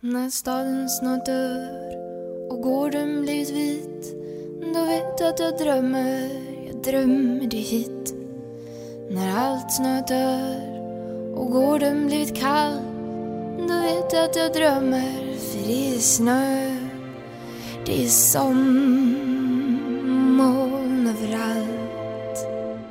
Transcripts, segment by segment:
När staden snart dör och gården blivit vit, då vet jag att jag drömmer dig hit. När allt snart dör och gården blivit kall, då vet jag att jag drömmer, för det är snö, det är som moln överallt.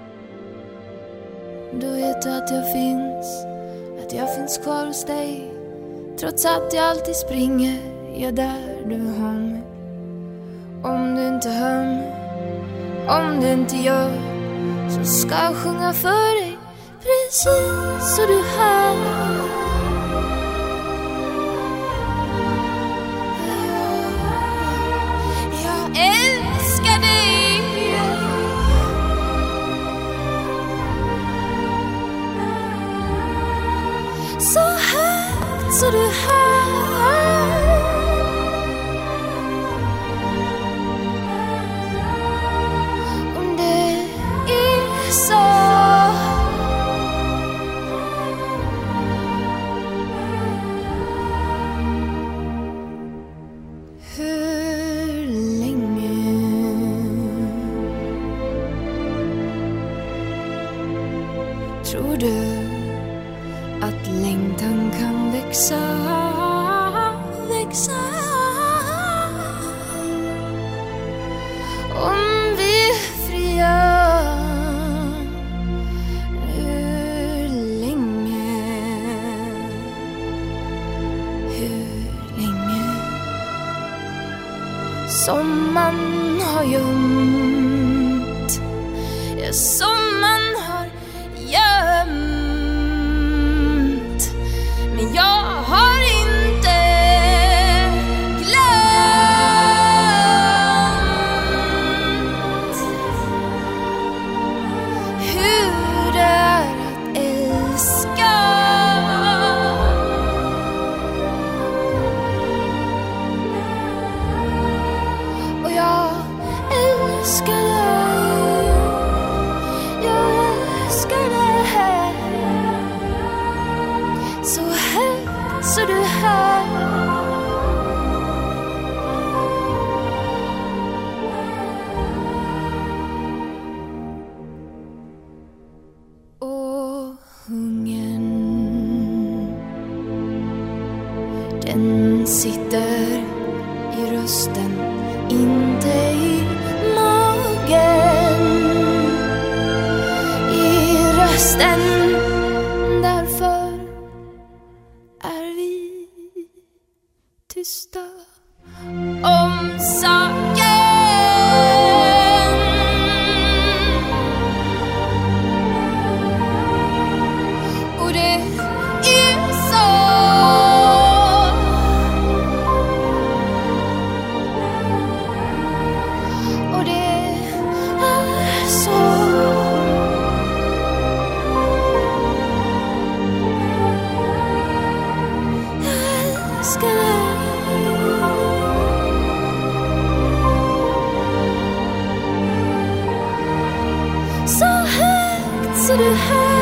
Då vet jag att jag finns kvar hos dig, trots att jag alltid springer, jag där du har mig. Om du inte hör mig, om du inte gör, så ska jag sjunga för dig, precis så du hör. Jag älskar dig, så högt så du hör. Om det är så, hur länge tror du att längtan kan växa? Om vi är fria, hur länge som man har gömt, ja, som man har gömt, men jag har inte glömt hur det är att älska. Och jag älskar dig, jag älskar dig, så högt så du hör. Och hungern, den sitter i rösten, inte i magen, i rösten. Därför är vi tysta om saken. Och det är så, och det är så. Jag älskar dig, så högt så du hör.